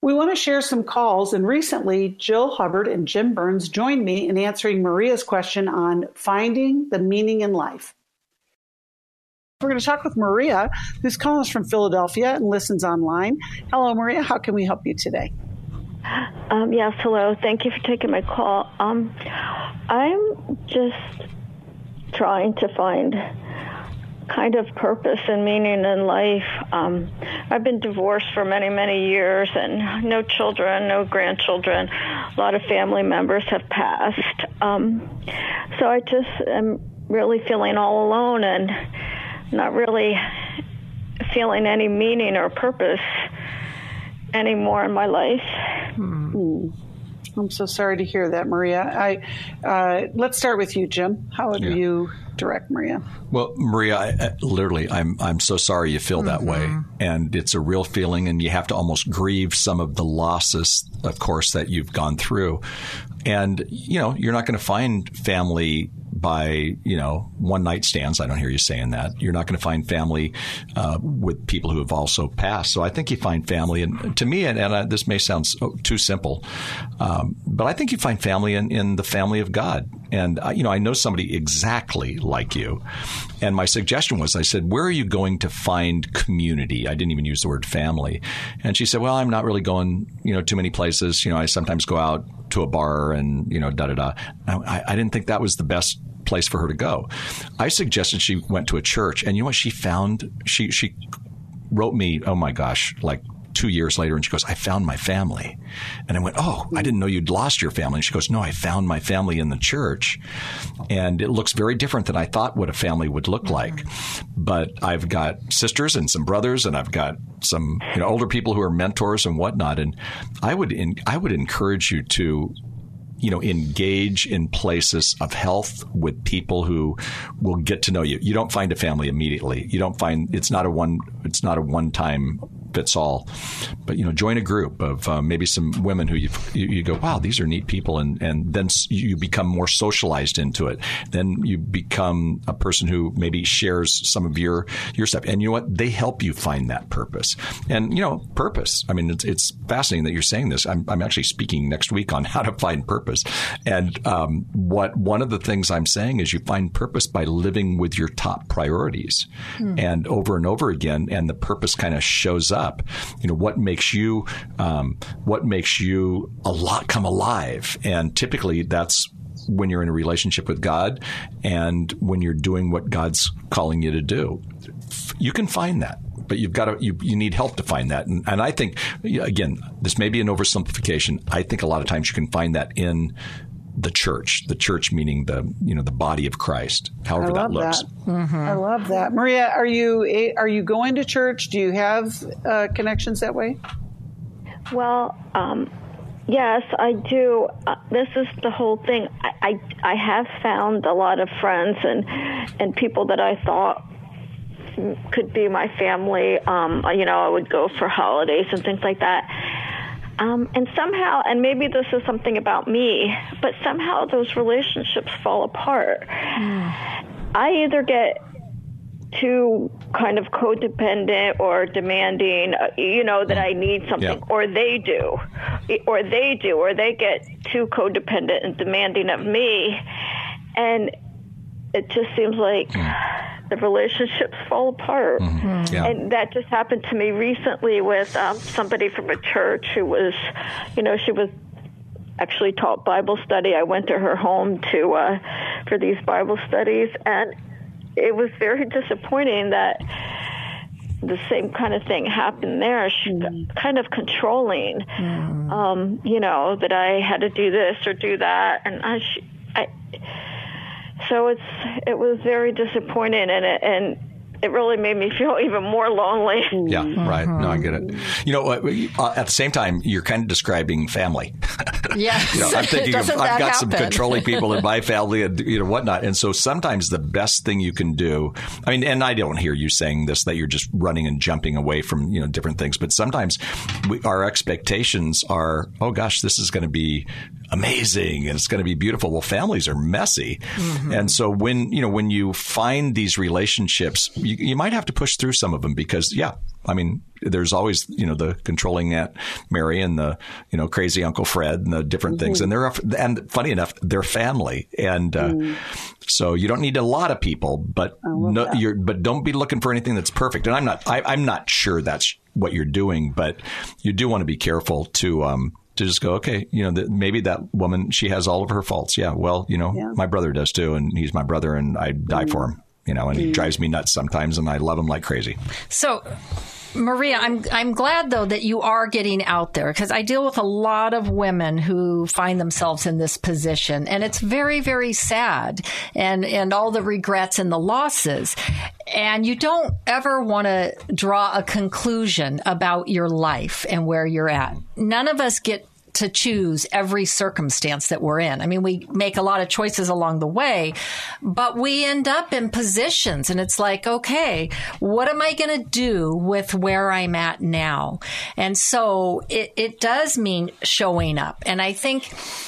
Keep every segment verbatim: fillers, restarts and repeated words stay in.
We want to share some calls, and recently Jill Hubbard and Jim Burns joined me in answering Maria's question on finding the meaning in life. We're going to talk with Maria, who's calling us from Philadelphia and listens online. Hello, Maria. How can we help you today? Um, yes, hello. Thank you for taking my call. Um, I'm just trying to find kind of purpose and meaning in life. Um, I've been divorced for many, many years and no children, no grandchildren. A lot of family members have passed. Um, so I just am really feeling all alone and not really feeling any meaning or purpose anymore in my life. Hmm. I'm so sorry to hear that, Maria. I uh, let's start with you, Jim. How would yeah. you direct Maria? Well, Maria, I, I, literally, I'm I'm so sorry you feel mm-hmm. that way, and it's a real feeling, and you have to almost grieve some of the losses, of course, that you've gone through. And you know, you're not going to find family by, you know, one night stands. I don't hear you saying that. You're not going to find family uh, with people who have also passed. So I think you find family, and to me, and, and I, this may sound so, too simple, um, but I think you find family in, in the family of God. And, uh, you know, I know somebody exactly like you. And my suggestion was, I said, where are you going to find community? I didn't even use the word family. And she said, well, I'm not really going, you know, too many places. You know, I sometimes go out to a bar and, you know, da-da-da. I, I didn't think that was the best place for her to go. I suggested she went to a church, and you know what she found? She she wrote me, oh my gosh, like two years later, and she goes, I found my family. And I went, oh, I didn't know you'd lost your family. And she goes, no, I found my family in the church. And it looks very different than I thought what a family would look like. But I've got sisters and some brothers, and I've got some, you know, older people who are mentors and whatnot. And I would in, I would encourage you to, you know, engage in places of health with people who will get to know you. You don't find a family immediately. You don't find, it's not a one, it's not a one-time fits all, but, you know, join a group of uh, maybe some women who you, you you go, wow, these are neat people. And, and then you become more socialized into it. Then you become a person who maybe shares some of your, your stuff. And you know what? They help you find that purpose. And, you know, purpose. I mean, it's, it's fascinating that you're saying this. I'm, I'm actually speaking next week on how to find purpose. And um, what one of the things I'm saying is you find purpose by living with your top priorities. Hmm. And over and over again, and the purpose kind of shows up. You know, what makes you, um, what makes you a lot come alive. And typically that's when you're in a relationship with God and when you're doing what God's calling you to do. You can find that. But you've got to, you, you need help to find that. And, and I think, again, this may be an oversimplification. I think a lot of times you can find that in the church, the church meaning the, you know, the body of Christ, however that looks. That. Mm-hmm. I love that. Maria, are you, are you going to church? Do you have uh, connections that way? Well, um, yes, I do. Uh, this is the whole thing. I, I, I have found a lot of friends and, and people that I thought could be my family. Um, you know, I would go for holidays and things like that. Um, and somehow, and maybe this is something about me, but somehow those relationships fall apart. Mm. I either get too kind of codependent or demanding, uh, you know, that I need something, yeah. or they do, or they do, or they get too codependent and demanding of me. And it just seems like mm. the relationships fall apart. Mm-hmm. Yeah. And that just happened to me recently with um, somebody from a church who was, you know, she was actually taught Bible study. I went to her home to uh, for these Bible studies, and it was very disappointing that the same kind of thing happened there. She mm. kind of controlling, mm. um, you know, that I had to do this or do that, and I, she, I So it's it was very disappointing, and it, and it really made me feel even more lonely. Yeah, right. No, I get it. You know, uh, at the same time, you're kind of describing family. Yes. You know, I'm thinking of, I've got happen? some controlling people in my family and, you know, whatnot. And so sometimes the best thing you can do, I mean, and I don't hear you saying this, that you're just running and jumping away from, you know, different things. But sometimes we, our expectations are, oh, gosh, this is going to be amazing and it's going to be beautiful. Well, families are messy. Mm-hmm. And so when, you know, when you find these relationships, you, you might have to push through some of them because, yeah, I mean, there's always, you know, the controlling Aunt Mary and the, you know, crazy Uncle Fred and the different mm-hmm. things. And they're, and funny enough, they're family. And uh, mm. so you don't need a lot of people, but no, you're, but don't be looking for anything that's perfect. And I'm not, I, I'm not sure that's what you're doing, but you do want to be careful to, um, to just go, okay, you know, that maybe that woman, she has all of her faults. Yeah. Well, you know, yeah. my brother does too. And he's my brother and I die mm. for him, you know, and mm. he drives me nuts sometimes and I love him like crazy. So, Maria, I'm I'm glad, though, that you are getting out there because I deal with a lot of women who find themselves in this position. And it's very, very sad and, and all the regrets and the losses. And you don't ever want to draw a conclusion about your life and where you're at. None of us get to choose every circumstance that we're in. I mean, we make a lot of choices along the way, but we end up in positions and it's like, okay, what am I going to do with where I'm at now? And so it, it does mean showing up. And I think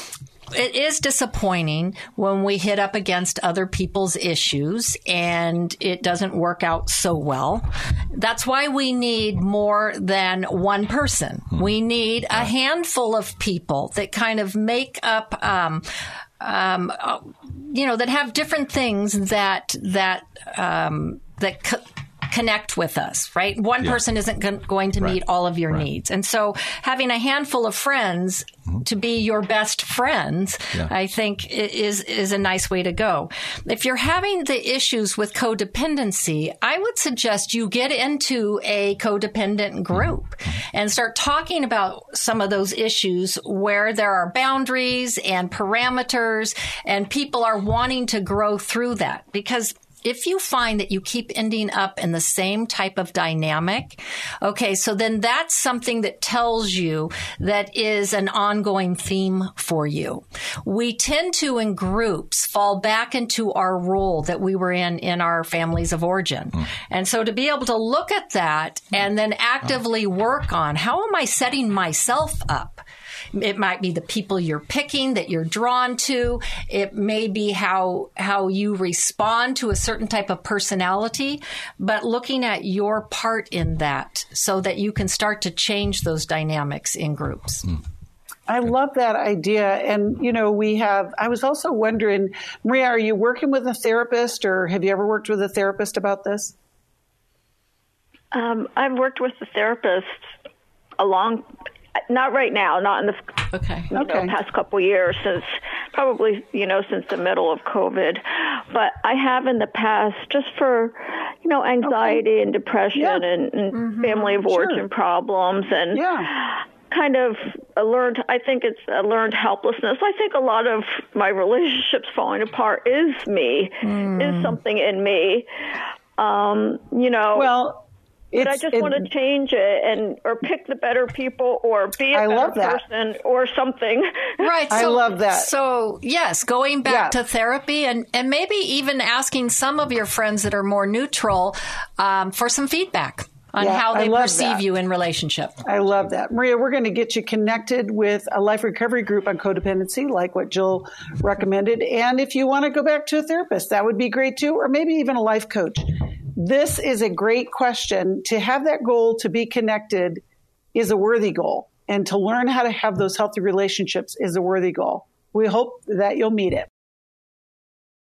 it is disappointing when we hit up against other people's issues and it doesn't work out so well. That's why we need more than one person. Hmm. We need a handful of people that kind of make up, um, um, uh, you know, that have different things that, that, um, that, co- connect with us, right? One yeah. person isn't go- going to right. meet all of your right. needs. And so having a handful of friends mm-hmm. to be your best friends, yeah. I think is, is a nice way to go. If you're having the issues with codependency, I would suggest you get into a codependent group mm-hmm. and start talking about some of those issues where there are boundaries and parameters and people are wanting to grow through that. Because if you find that you keep ending up in the same type of dynamic, okay, so then that's something that tells you that is an ongoing theme for you. We tend to, in groups, fall back into our role that we were in in our families of origin. Mm. And so to be able to look at that and then actively work on how am I setting myself up? It might be the people you're picking that you're drawn to. It may be how how you respond to a certain type of personality, but looking at your part in that so that you can start to change those dynamics in groups. Mm. I love that idea. And, you know, we have, I was also wondering, Maria, are you working with a therapist or have you ever worked with a therapist about this? Um, I've worked with a therapist a long Not right now, not in the okay. you okay. know, past couple years, since probably, you know, since the middle of COVID. But I have in the past just for, you know, anxiety okay. and depression yeah. and, and mm-hmm. family of origin sure. problems and yeah. kind of a learned, I think it's a learned helplessness. I think a lot of my relationships falling apart is me, mm. is something in me. Um, you know. Well, But I just it, want to change it and or pick the better people or be a I better love that. person or something. Right. So, I love that. So, yes, going back yeah. to therapy and, and maybe even asking some of your friends that are more neutral um, for some feedback on yeah, how they perceive that. you in relationship. I love that. Maria, we're going to get you connected with a life recovery group on codependency, like what Jill recommended. And if you want to go back to a therapist, that would be great too, or maybe even a life coach. This is a great question. To have that goal to be connected is a worthy goal. And to learn how to have those healthy relationships is a worthy goal. We hope that you'll meet it.